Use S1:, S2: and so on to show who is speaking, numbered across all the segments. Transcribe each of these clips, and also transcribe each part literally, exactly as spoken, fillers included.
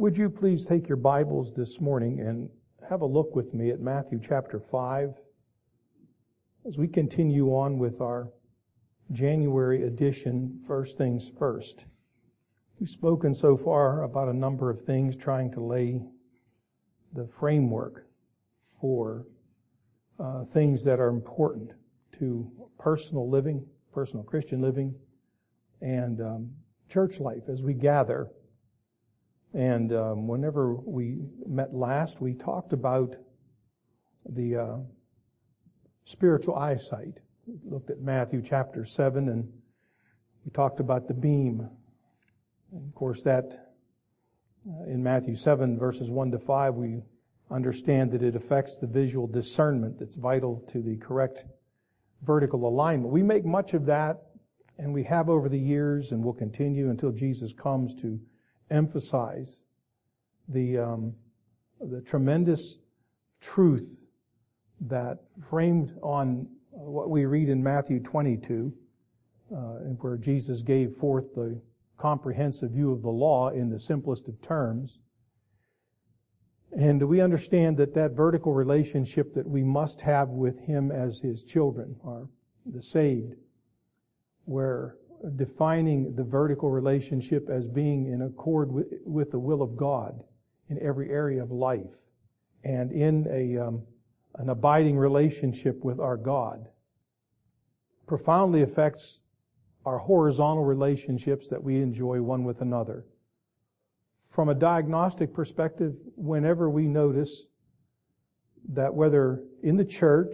S1: Would you please take your Bibles this morning and have a look with me at Matthew chapter five as we continue on with our January edition, First Things First. We've spoken so far about a number of things, trying to lay the framework for uh, things that are important to personal living, personal Christian living, and um, church life as we gather. And um, whenever we met last, we talked about the uh, spiritual eyesight. We looked at Matthew chapter seven, and we talked about the beam. And of course, that uh, in Matthew seven, verses one to five, we understand that it affects the visual discernment that's vital to the correct vertical alignment. We make much of that, and we have over the years, and will continue until Jesus comes, to emphasize the um, the tremendous truth that framed on what we read in Matthew twenty-two, uh, where Jesus gave forth the comprehensive view of the law in the simplest of terms. And we understand that that vertical relationship that we must have with Him as His children, or the saved, where defining the vertical relationship as being in accord with, with the will of God in every area of life, and in a um, an abiding relationship with our God, profoundly affects our horizontal relationships that we enjoy one with another. From a diagnostic perspective, whenever we notice that whether in the church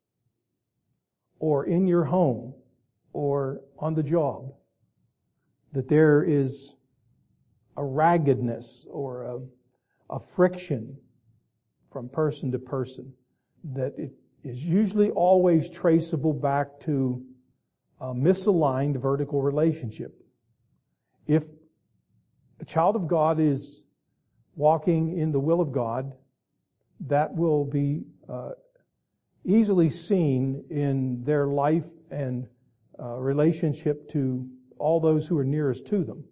S1: or in your home or on the job, that there is a raggedness or a, a friction from person to person, that it is usually always traceable back to a misaligned vertical relationship. If a child of God is walking in the will of God, that will be uh, easily seen in their life and uh, relationship to all those who are nearest to them.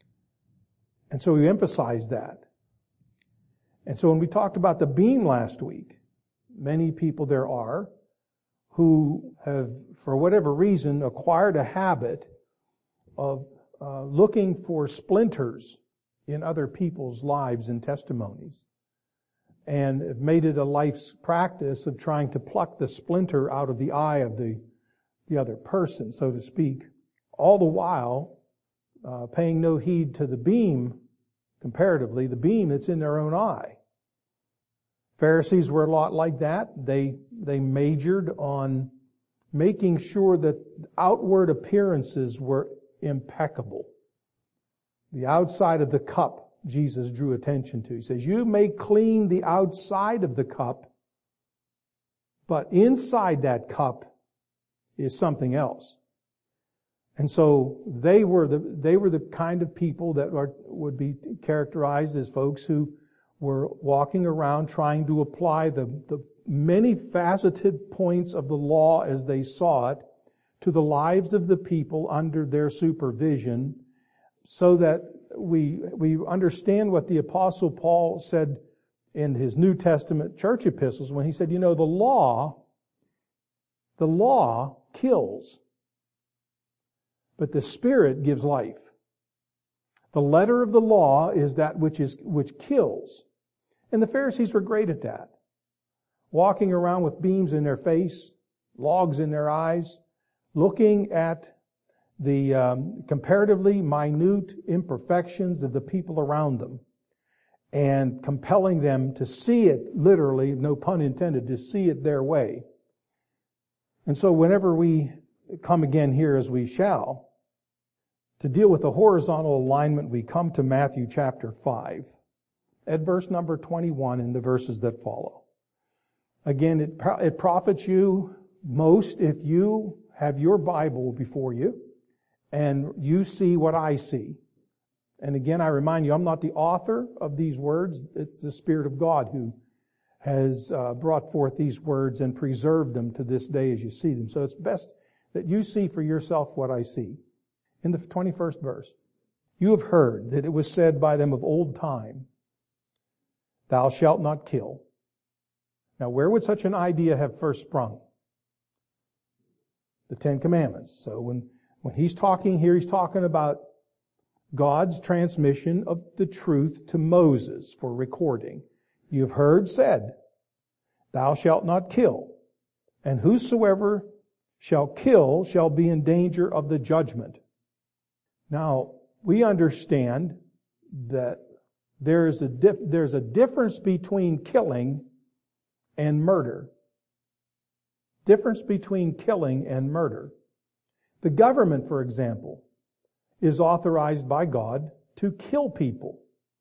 S1: And so we emphasize that. And so when we talked about the beam last week, many people there are who have, for whatever reason, acquired a habit of uh, looking for splinters in other people's lives and testimonies, and have made it a life's practice of trying to pluck the splinter out of the eye of the, the other person, so to speak, all the while uh, paying no heed to the beam, comparatively, the beam that's in their own eye. Pharisees were a lot like that. They they majored on making sure that outward appearances were impeccable. The outside of the cup, Jesus drew attention to. He says, you may clean the outside of the cup, but inside that cup is something else. And so they were the they were the kind of people that are, would be characterized as folks who were walking around trying to apply the, the many faceted points of the law as they saw it to the lives of the people under their supervision, so that we we understand what the Apostle Paul said in his New Testament church epistles when he said, you know, the law, the law kills, but the Spirit gives life. The letter of the law is that which is which kills. And the Pharisees were great at that. Walking around with beams in their face, logs in their eyes, looking at the um, comparatively minute imperfections of the people around them, and compelling them to see it literally, no pun intended, to see it their way. And so whenever we come again here, as we shall, to deal with the horizontal alignment, we come to Matthew chapter five, at verse number twenty-one and the verses that follow. Again, it, it profits you most if you have your Bible before you and you see what I see. And again, I remind you, I'm not the author of these words. It's the Spirit of God who has uh, brought forth these words and preserved them to this day as you see them. So it's best that you see for yourself what I see. In the twenty-first verse, you have heard that it was said by them of old time, Thou shalt not kill. Now, where would such an idea have first sprung? The Ten Commandments. So when, when he's talking here, he's talking about God's transmission of the truth to Moses for recording. You've heard said, Thou shalt not kill, and whosoever shall kill shall be in danger of the judgment. Now, we understand that there's a dif- there's a difference between killing and murder. Difference between killing and murder. The government, for example, is authorized by God to kill people.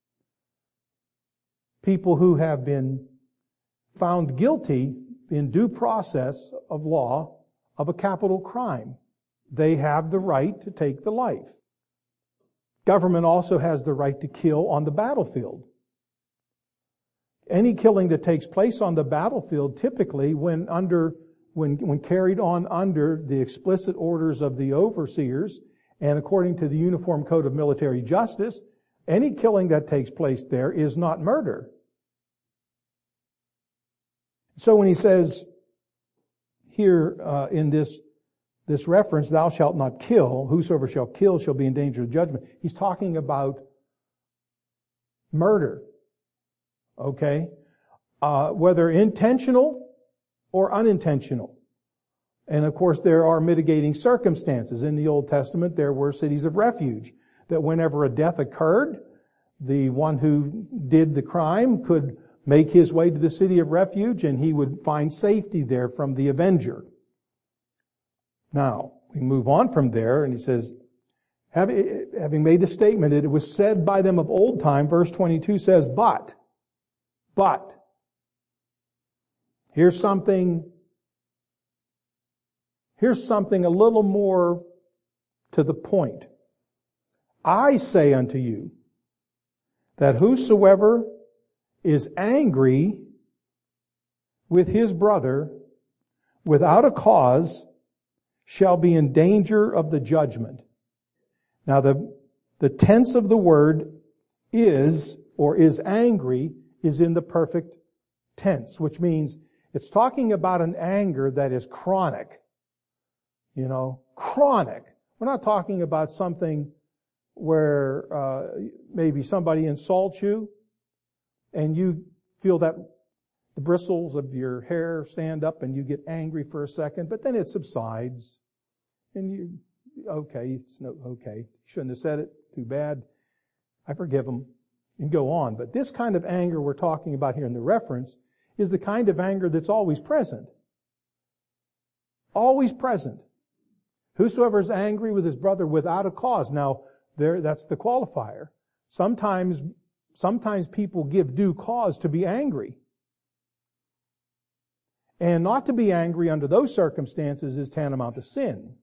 S1: People who have been found guilty in due process of law of a capital crime. They have the right to take the life. Government also has the right to kill on the battlefield. Any killing that takes place on the battlefield, typically when under when when carried on under the explicit orders of the overseers and according to the Uniform Code of Military Justice, any killing that takes place there is not murder. So when he says here uh, in this this reference, thou shalt not kill, whosoever shall kill shall be in danger of judgment, he's talking about murder. Okay? Uh, whether intentional or unintentional. And of course there are mitigating circumstances. In the Old Testament there were cities of refuge, that whenever a death occurred, the one who did the crime could make his way to the city of refuge and he would find safety there from the avenger. Now, we move on from there and he says, having made the statement that it was said by them of old time, verse twenty-two says, but, but, here's something, here's something a little more to the point. I say unto you that whosoever is angry with his brother without a cause shall be in danger of the judgment. Now the, the tense of the word is, or is angry, is in the perfect tense, which means it's talking about an anger that is chronic. You know, chronic. We're not talking about something where uh, maybe somebody insults you and you feel that the bristles of your hair stand up and you get angry for a second, but then it subsides. And you, okay, it's no, okay, shouldn't have said it, too bad. I forgive them and go on. But this kind of anger we're talking about here in the reference is the kind of anger that's always present. Always present. Whosoever is angry with his brother without a cause. Now, there, that's the qualifier. Sometimes, sometimes people give due cause to be angry. And not to be angry under those circumstances is tantamount to sin.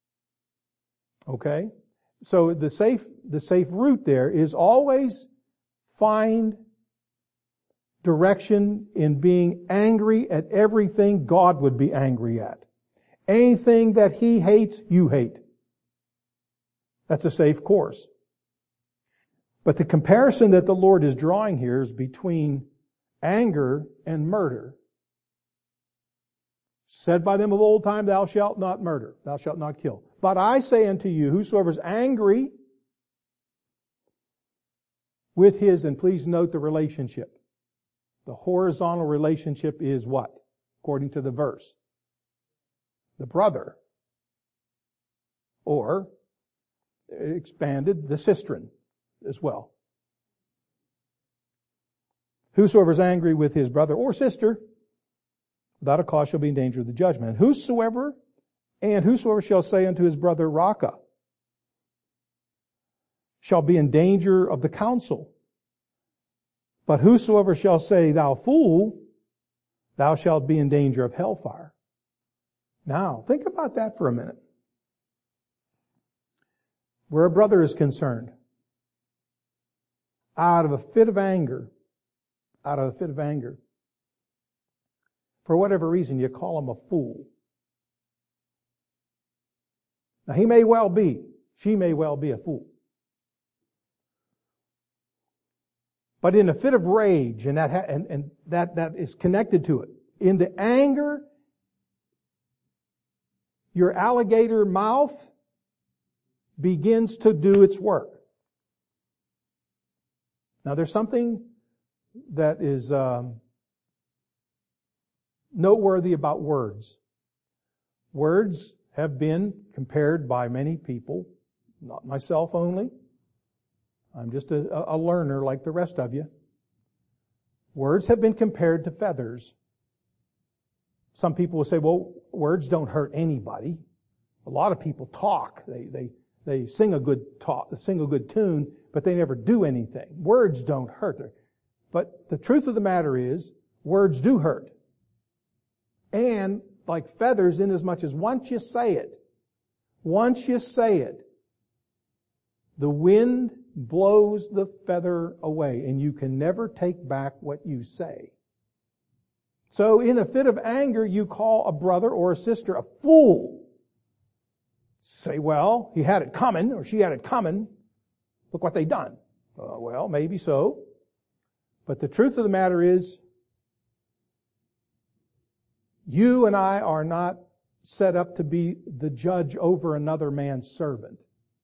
S1: Okay? So the safe, the safe route there is always find direction in being angry at everything God would be angry at. Anything that He hates, you hate. That's a safe course. But the comparison that the Lord is drawing here is between anger and murder. Said by them of old time, thou shalt not murder, thou shalt not kill. But I say unto you, whosoever is angry with his, and please note the relationship. The horizontal relationship is what? According to the verse. The brother. Or, expanded, the sistren as well. Whosoever is angry with his brother or sister, without a cause shall be in danger of the judgment. And whosoever, and whosoever shall say unto his brother, Raca, shall be in danger of the council. But whosoever shall say, thou fool, thou shalt be in danger of hellfire. Now, think about that for a minute. Where a brother is concerned, out of a fit of anger, out of a fit of anger, for whatever reason, you call him a fool. Now, he may well be, she may well be a fool. But in a fit of rage, and that ha- and, and that that is connected to it. In the anger, your alligator mouth begins to do its work. Now, there's something that is um, noteworthy about words. Words have been compared by many people, not myself only. I'm just a, a learner like the rest of you. Words have been compared to feathers. Some people will say, well, words don't hurt anybody. A lot of people talk. They, they, they sing a good talk, they sing a good tune, but they never do anything. Words don't hurt. But the truth of the matter is, words do hurt. And like feathers, in as much as once you say it, once you say it, the wind blows the feather away, and you can never take back what you say. So in a fit of anger, you call a brother or a sister a fool. Say, well, he had it coming, or she had it coming. Look what they done. Uh, well, maybe so. But the truth of the matter is, you and I are not set up to be the judge over another man's servant.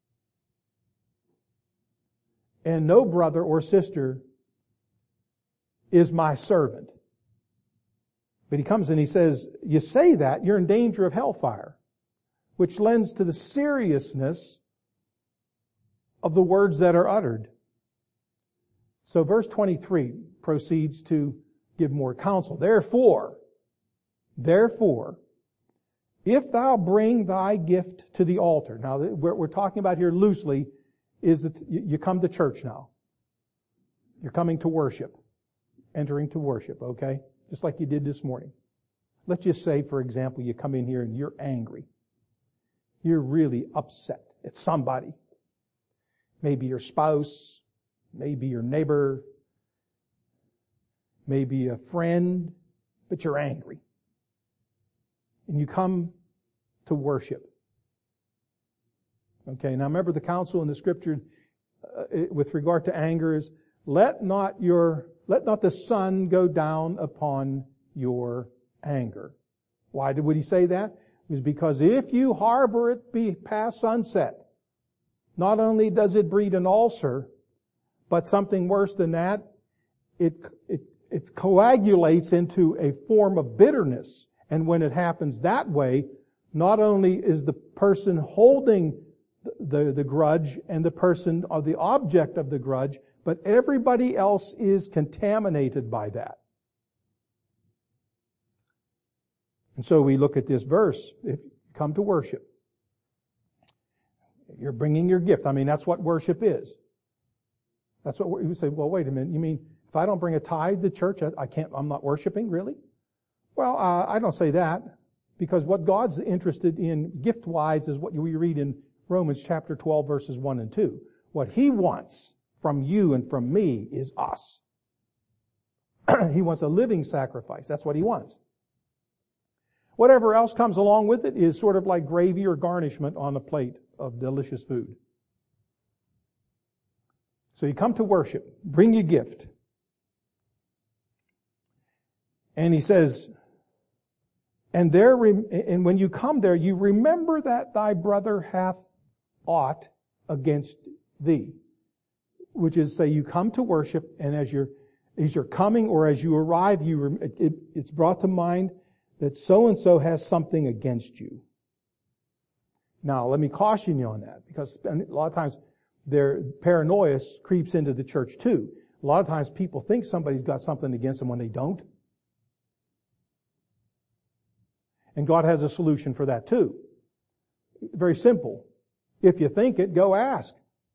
S1: And no brother or sister is my servant. But he comes and he says, you say that, you're in danger of hellfire, which lends to the seriousness of the words that are uttered. So verse twenty-three proceeds to give more counsel. Therefore, therefore, if thou bring thy gift to the altar. Now, what we're talking about here loosely is that you come to church now. You're coming to worship, entering to worship, okay? Just like you did this morning. Let's just say, for example, you come in here and you're angry. You're really upset at somebody. Maybe your spouse, maybe your neighbor, maybe a friend, but you're angry. And you come to worship. Okay, now remember the counsel in the Scripture uh, with regard to anger is, let not your, let not the sun go down upon your anger. Why did, would he say that? It was because if you harbor it be past sunset, not only does it breed an ulcer, but something worse than that, it, it, it coagulates into a form of bitterness. And when it happens that way, not only is the person holding the, the, the grudge and the person or the object of the grudge, but everybody else is contaminated by that. And so we look at this verse. If you come to worship, you're bringing your gift. I mean, that's what worship is. That's what you say, well, wait a minute. You mean if I don't bring a tithe to church, I, I can't, I'm not worshiping, really? Well, uh, I don't say that, because what God's interested in gift-wise is what we read in Romans chapter twelve, verses one and two. What He wants from you and from me is us. He wants a living sacrifice. That's what He wants. Whatever else comes along with it is sort of like gravy or garnishment on a plate of delicious food. So you come to worship. Bring your gift. And he says, and there, and when you come there, you remember that thy brother hath aught against thee. Which is, say, you come to worship, and as you're, as you're coming or as you arrive, you, it, it's brought to mind that so-and-so has something against you. Now, let me caution you on that, because a lot of times their paranoia creeps into the church too. A lot of times people think somebody's got something against them when they don't. And God has a solution for that too. Very simple. If you think it, go ask.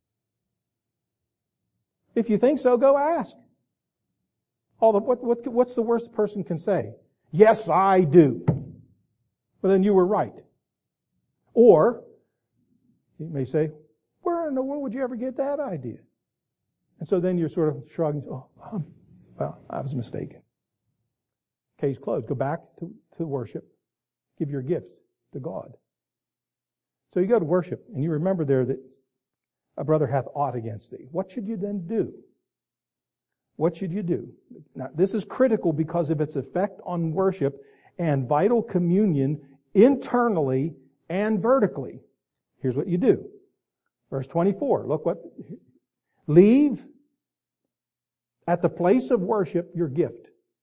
S1: If you think so, go ask. All the, what, what, what's the worst a person can say? Yes, I do. Well, then you were right. Or, you may say, where in the world would you ever get that idea? And so then you're sort of shrugging, oh, um, well, I was mistaken. Case closed. Go back to, to worship. Give your gift to God. So you go to worship, and you remember there that a brother hath aught against thee. What should you then do? what should you do? Now, this is critical because of its effect on worship and vital communion internally and vertically. Here's what you do. Verse twenty-four, look what, leave at the place of worship your gift.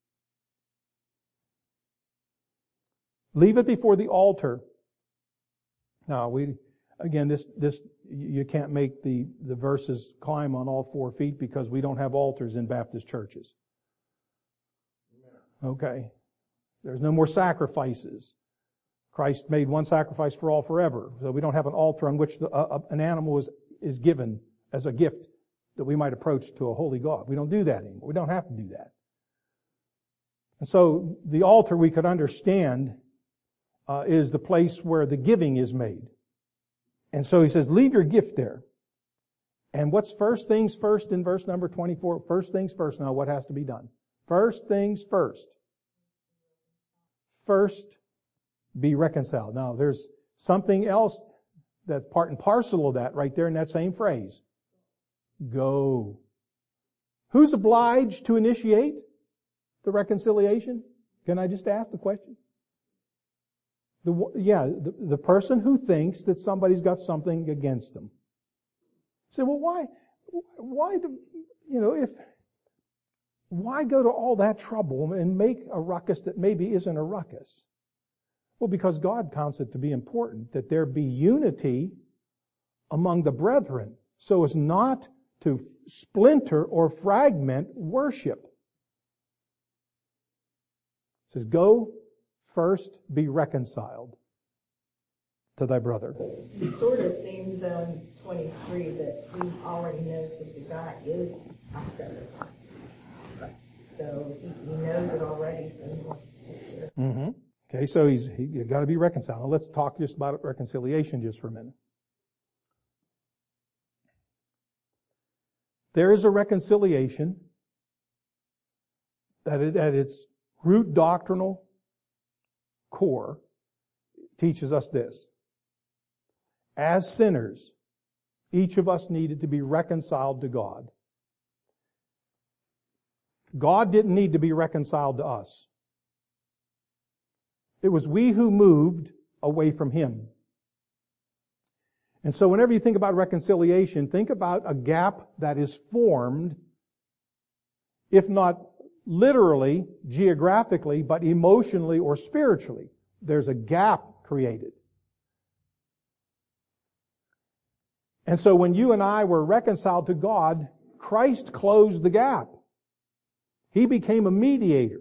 S1: Leave it before the altar. Now, we, again, this, this, you can't make the, the verses climb on all four feet because we don't have altars in Baptist churches. Okay. There's no more sacrifices. Christ made one sacrifice for all forever. So we don't have an altar on which the, uh, an animal is, is given as a gift that we might approach to a holy God. We don't do that anymore. We don't have to do that. And so the altar we could understand uh, is the place where the giving is made. And so he says, leave your gift there. And what's first things first in verse number twenty-four? First things first. Now, what has to be done? First things first. First, be reconciled. Now, there's something else that's part and parcel of that right there in that same phrase. Go. Who's obliged to initiate the reconciliation? Can I just ask the question? The, yeah, the, the person who thinks that somebody's got something against them. Say, well, why, why do, you know, if, why go to all that trouble and make a ruckus that maybe isn't a ruckus? Well, because God counts it to be important that there be unity among the brethren so as not to splinter or fragment worship. It says, go first be reconciled to thy brother.
S2: It sort of seems though in twenty-three that he already knows that the guy is separate. So he, he knows it already, so he wants to
S1: mm-hmm. Okay, so he's he, you got to be reconciled. Now let's talk just about reconciliation just for a minute. There is a reconciliation that it, at its root doctrinal core teaches us this. As sinners, each of us needed to be reconciled to God. God didn't need to be reconciled to us. It was we who moved away from Him. And so whenever you think about reconciliation, think about a gap that is formed, if not literally, geographically, but emotionally or spiritually. There's a gap created. And so when you and I were reconciled to God, Christ closed the gap. He became a mediator,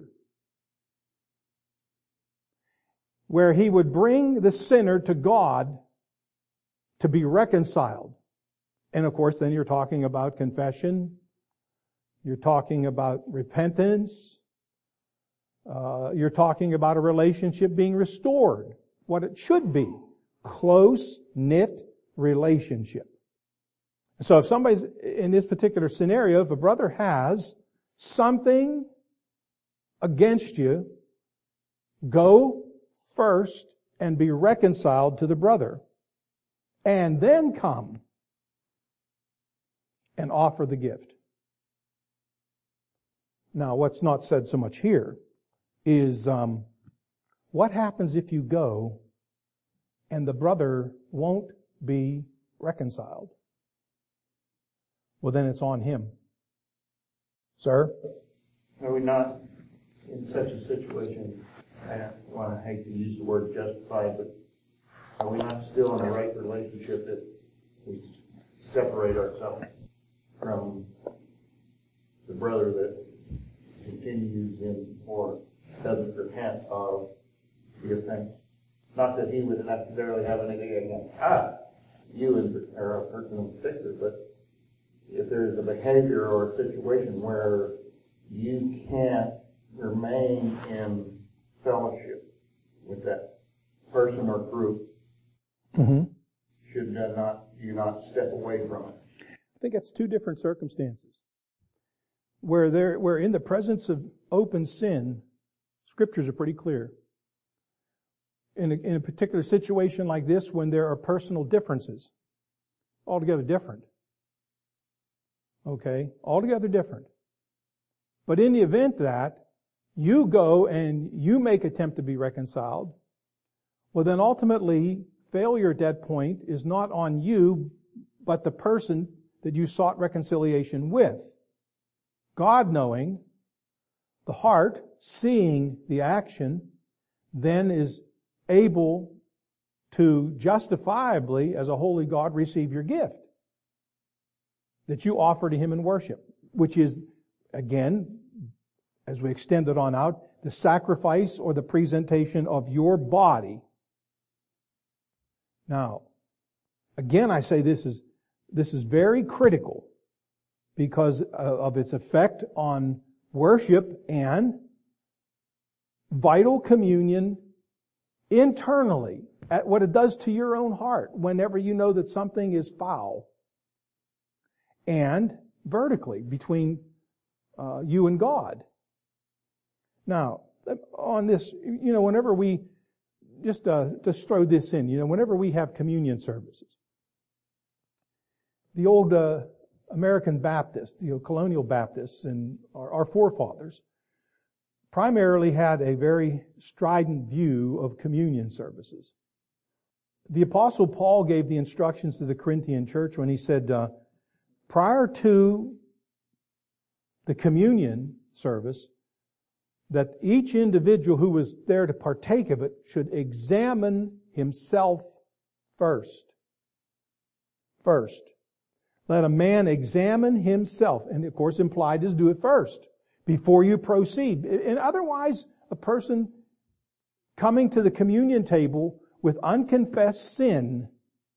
S1: where He would bring the sinner to God to be reconciled. And of course, then you're talking about confession. You're talking about repentance. Uh, you're talking about a relationship being restored. What it should be. Close-knit relationship. So if somebody's in this particular scenario, if a brother has something against you, go first and be reconciled to the brother. And then come and offer the gift. Now, what's not said so much here is um, what happens if you go and the brother won't be reconciled? Well, then it's on him. Sir?
S3: Are we not in such a situation, I don't want to hate to use the word justified, but are we not still in a right relationship that we separate ourselves from the brother that continues in or doesn't repent of the offense? Not that he would necessarily have anything against ah, you in, or a person in particular, but if there's a behavior or a situation where you can't remain in fellowship with that person or group,
S1: mm-hmm.
S3: should not you not step away from it?
S1: I think that's two different circumstances. Where there, where in the presence of open sin, scriptures are pretty clear. In a, in a particular situation like this, when there are personal differences, altogether different. Okay, altogether different. But in the event that you go and you make attempt to be reconciled, well then ultimately failure at that point is not on you, but the person that you sought reconciliation with. God knowing, the heart seeing the action, then is able to justifiably, as a holy God, receive your gift that you offer to Him in worship, which is, again, as we extend it on out, the sacrifice or the presentation of your body. Now, again, I say this is, this is very critical because of its effect on worship and vital communion internally, at what it does to your own heart whenever you know that something is foul, and vertically between uh, you and God. Now, on this, you know, whenever we, just uh, just throw this in, you know, whenever we have communion services, the old uh, American Baptists, the colonial Baptists, and our, our forefathers primarily had a very strident view of communion services. The Apostle Paul gave the instructions to the Corinthian church when he said, uh, prior to the communion service, that each individual who was there to partake of it should examine himself first. First. Let a man examine himself. And of course implied is do it first before you proceed. And otherwise, a person coming to the communion table with unconfessed sin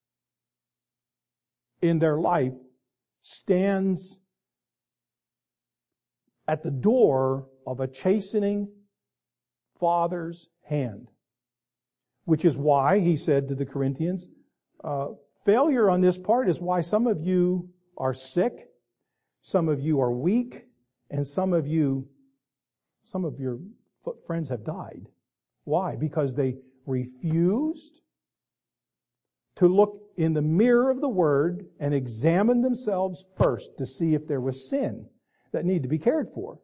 S1: in their life stands at the door of a chastening Father's hand. Which is why, he said to the Corinthians, uh, failure on this part is why some of you are sick, some of you are weak, and some of you, some of your friends have died. Why? Because they refused to look in the mirror of the Word and examine themselves first to see if there was sin that needed to be cared for.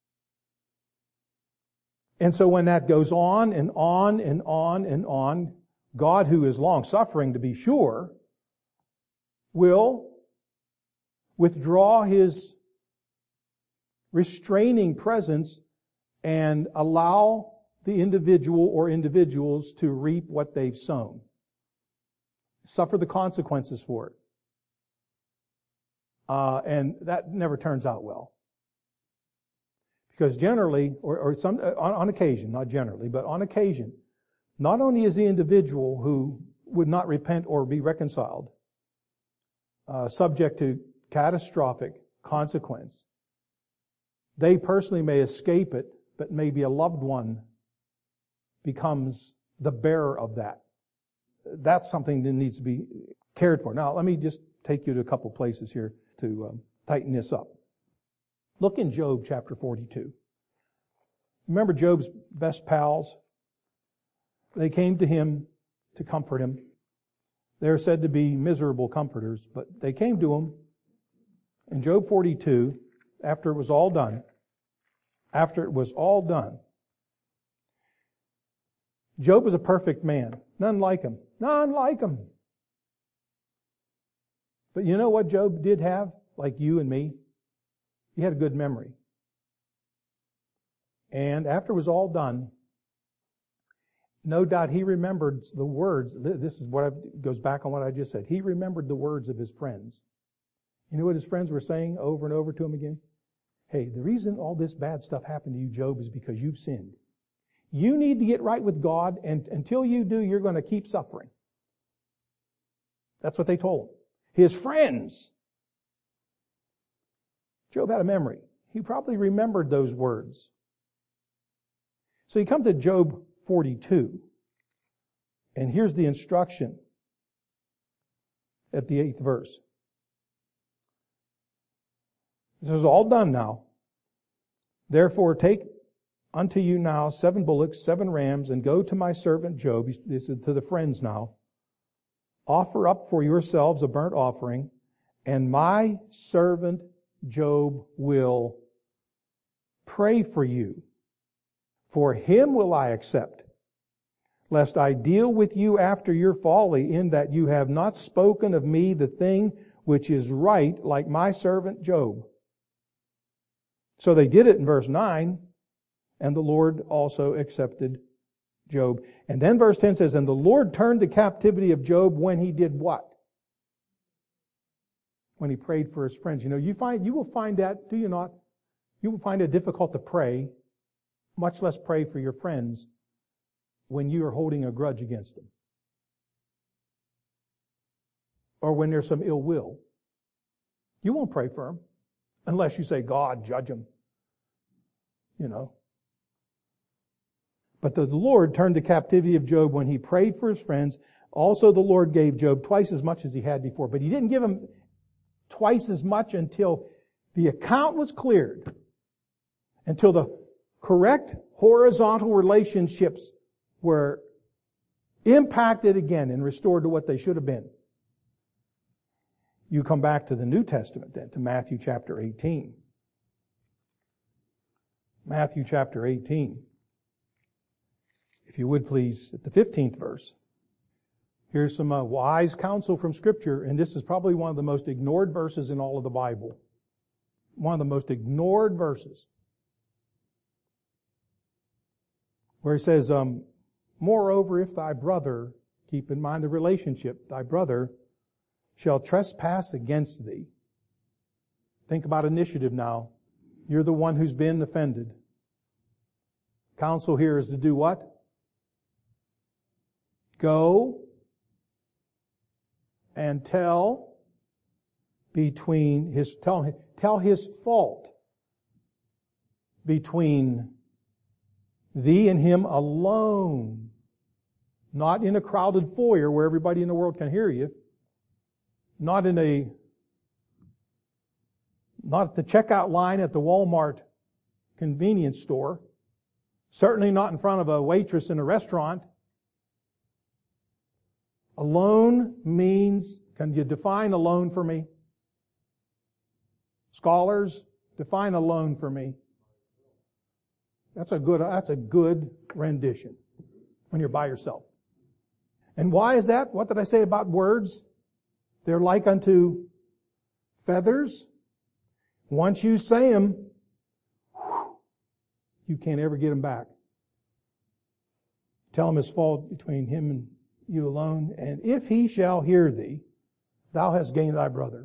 S1: And so when that goes on and on and on and on, God, who is long-suffering to be sure, will withdraw His restraining presence and allow the individual or individuals to reap what they've sown. Suffer the consequences for it. Uh, and that never turns out well. Because generally, or, or some, on, on occasion, not generally, but on occasion, not only is the individual who would not repent or be reconciled uh, subject to catastrophic consequence, they personally may escape it, but maybe a loved one becomes the bearer of that. That's something that needs to be cared for. Now, let me just take you to a couple places here to um, tighten this up. Look in Job chapter forty-two. Remember Job's best pals? They came to him to comfort him. They're said to be miserable comforters, but they came to him in Job forty-two, after it was all done, after it was all done, Job was a perfect man. None like him. None like him. But you know what Job did have, like you and me? He had a good memory. And after it was all done, no doubt he remembered the words. This is what I, goes back on what I just said. He remembered the words of his friends. You know what his friends were saying over and over to him again? Hey, the reason all this bad stuff happened to you, Job, is because you've sinned. You need to get right with God, and until you do, you're going to keep suffering. That's what they told him. His friends. Job had a memory. He probably remembered those words. So you come to Job forty-two, and here's the instruction at the eighth verse. This is all done now. Therefore take unto you now seven bullocks, seven rams, and go to my servant Job. This is to the friends now. Offer up for yourselves a burnt offering, and my servant Job will pray for you. For him will I accept, lest I deal with you after your folly, in that you have not spoken of me the thing which is right, like my servant Job. So they did it in verse nine, and the Lord also accepted Job. And then verse ten says, and the Lord turned the captivity of Job when he did what? When he prayed for his friends. You know, you find, you will find that, do you not? You will find it difficult to pray, much less pray for your friends, when you are holding a grudge against them. Or when there's some ill will. You won't pray for them unless you say, God, judge them. You know. But the Lord turned the captivity of Job when he prayed for his friends. Also the Lord gave Job twice as much as he had before. But he didn't give him twice as much until the account was cleared. Until the correct horizontal relationships were impacted again and restored to what they should have been. You come back to the New Testament then, to Matthew chapter eighteen. Matthew chapter eighteen. If you would please, at the fifteenth verse. Here's some uh, wise counsel from Scripture, and this is probably one of the most ignored verses in all of the Bible. One of the most ignored verses. Where he says, um, moreover, if thy brother, keep in mind the relationship, thy brother shall trespass against thee. Think about initiative now. You're the one who's been offended. Counsel here is to do what? Go and tell between his, tell, tell his fault between thee and him alone. Not in a crowded foyer where everybody in the world can hear you. Not in a, not at the checkout line at the Walmart convenience store. Certainly not in front of a waitress in a restaurant. Alone means, can you define alone for me? Scholars, define alone for me. That's a good, that's a good rendition when you're by yourself. And why is that? What did I say about words? They're like unto feathers. Once you say them, you can't ever get them back. Tell him his fault between him and you alone. And if he shall hear thee, thou hast gained thy brother.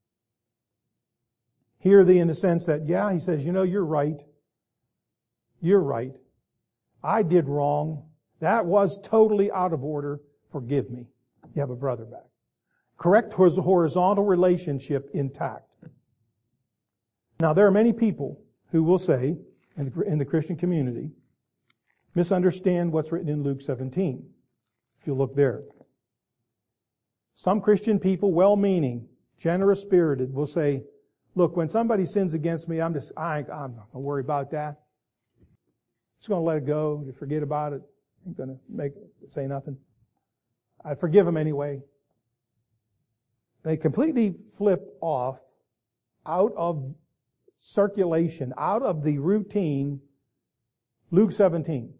S1: Hear thee in the sense that, yeah, he says, you know, you're right. You're right. I did wrong. That was totally out of order. Forgive me. You have a brother back. Correct horizontal relationship intact. Now, there are many people who will say, in the, in the Christian community, misunderstand what's written in Luke seventeen. If you look there. Some Christian people, well-meaning, generous-spirited, will say, look, when somebody sins against me, I'm just, I, I'm not going to worry about that. Just going to let it go, forget about it. I'm going to make, say nothing. I forgive them anyway. They completely flip off out of circulation, out of the routine, Luke seventeen.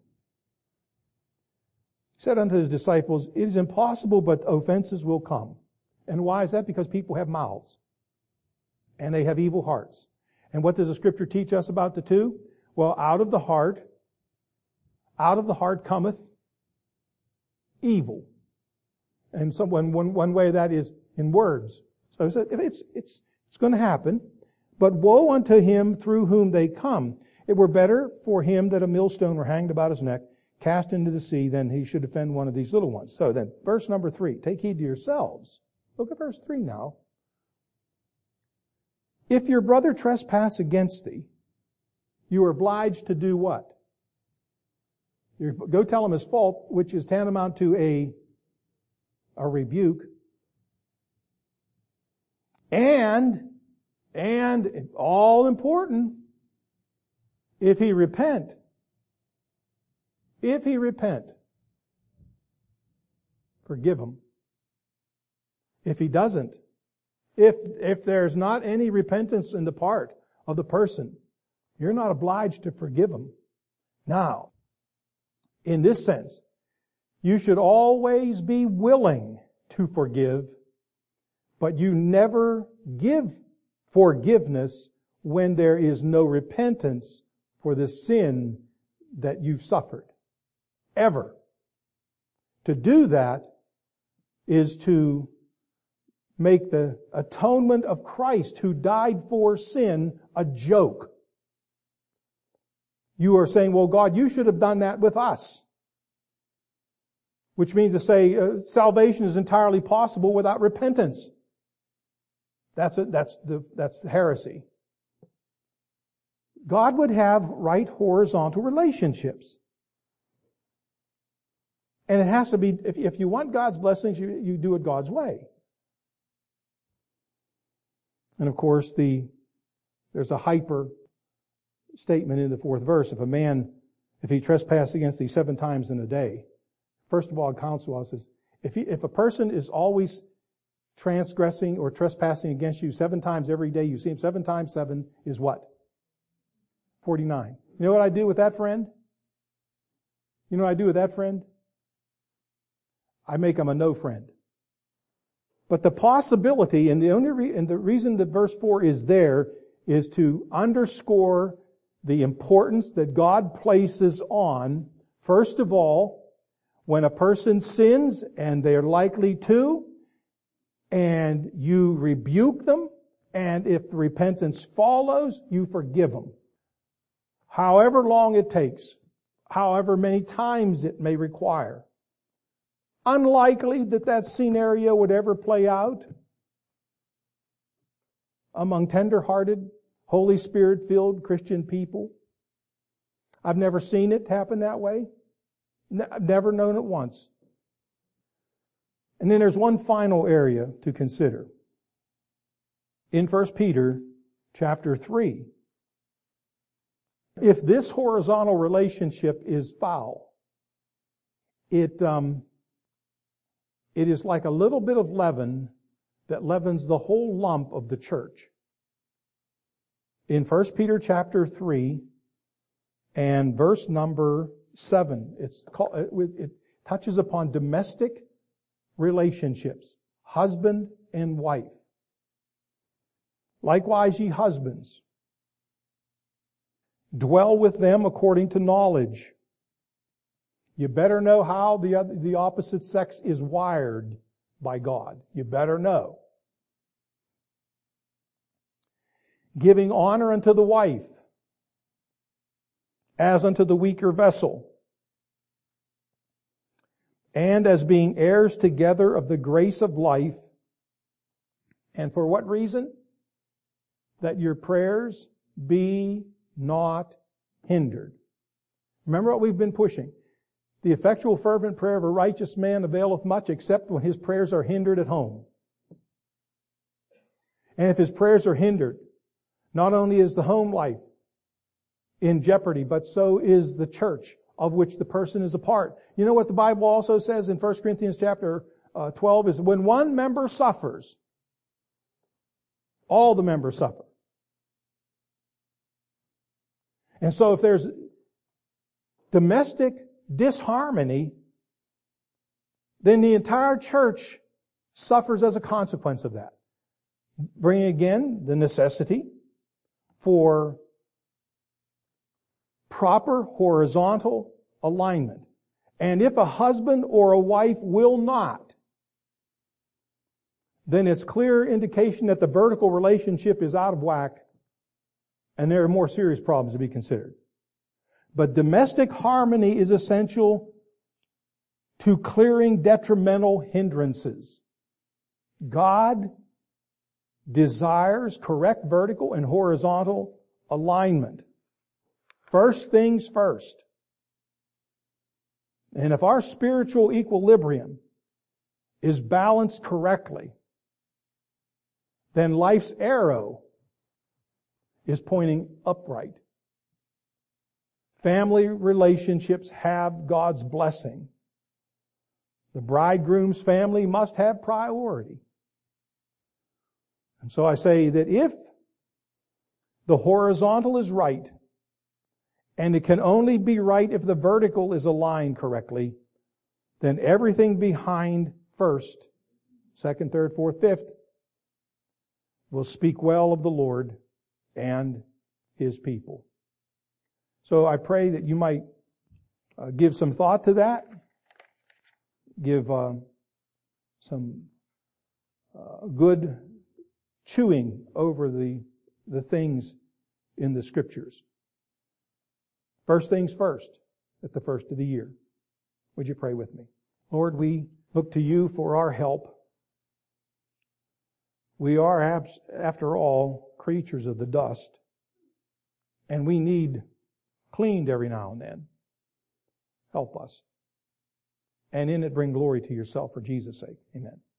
S1: He said unto his disciples, it is impossible, but offenses will come. And why is that? Because people have mouths. And they have evil hearts. And what does the Scripture teach us about the two? Well, out of the heart, out of the heart cometh evil. And so one, one, one way that is in words. So it's, it's, it's going to happen. But woe unto him through whom they come. It were better for him that a millstone were hanged about his neck, cast into the sea, than he should offend one of these little ones. So then, verse number three, take heed to yourselves. Look at verse three now. If your brother trespass against thee, you are obliged to do what? You go tell him his fault, which is tantamount to a, a rebuke. And, and, all important, if he repent, if he repent, forgive him. If he doesn't, If, if there's not any repentance in the part of the person, You're not obliged to forgive them. Now, in this sense, you should always be willing to forgive, but you never give forgiveness when there is no repentance for the sin that you've suffered. Ever. To do that is to make the atonement of Christ, who died for sin, a joke. You are saying, well, God, you should have done that with us. Which means to say uh, salvation is entirely possible without repentance. That's a, that's the that's heresy. God would have right horizontal relationships. And it has to be, if, if you want God's blessings, you, you do it God's way. And of course, the there's a hyper statement in the fourth verse. If a man, if he trespasses against thee seven times in a day, first of all, counsel us is, if he, if a person is always transgressing or trespassing against you seven times every day, you see him seven times seven is what? forty-nine. You know what I do with that friend? You know what I do with that friend? I make him a no friend. But the possibility, and the only re- and the reason that verse four is there, is to underscore the importance that God places on, first of all, when a person sins, and they're likely to, and you rebuke them, and if the repentance follows, you forgive them. However long it takes, however many times it may require. Unlikely that that scenario would ever play out among tender-hearted, Holy Spirit-filled Christian people. I've never seen it happen that way. I've never known it once. And then there's one final area to consider. In First Peter chapter three, if this horizontal relationship is foul, it um, it is like a little bit of leaven that leavens the whole lump of the church. In First Peter chapter three and verse number seven, it's called, it, it touches upon domestic relationships, husband and wife. Likewise, ye husbands, dwell with them according to knowledge. You better know how the other, the opposite sex is wired by God. You better know. Giving honor unto the wife, as unto the weaker vessel, and as being heirs together of the grace of life. And for what reason? That your prayers be not hindered. Remember what we've been pushing. The effectual fervent prayer of a righteous man availeth much, except when his prayers are hindered at home. And if his prayers are hindered, not only is the home life in jeopardy, but so is the church of which the person is a part. You know what the Bible also says in First Corinthians chapter uh, twelve is when one member suffers, all the members suffer. And so if there's domestic disharmony, then the entire church suffers as a consequence of that. Bringing again the necessity for proper horizontal alignment. And if a husband or a wife will not, then it's clear indication that the vertical relationship is out of whack and there are more serious problems to be considered. But domestic harmony is essential to clearing detrimental hindrances. God desires correct vertical and horizontal alignment. First things first. And if our spiritual equilibrium is balanced correctly, then life's arrow is pointing upright. Family relationships have God's blessing. The bridegroom's family must have priority. And so I say that if the horizontal is right And it can only be right if the vertical is aligned correctly. Then everything behind first, second, third, fourth, fifth will speak well of the Lord and His people. So I pray that you might uh, give some thought to that. Give uh, some uh, good chewing over the, the things in the Scriptures. First things first, at the first of the year. Would you pray with me? Lord, we look to You for our help. We are, after all, creatures of the dust, and we need cleaned every now and then. Help us. And in it bring glory to Yourself for Jesus' sake. Amen.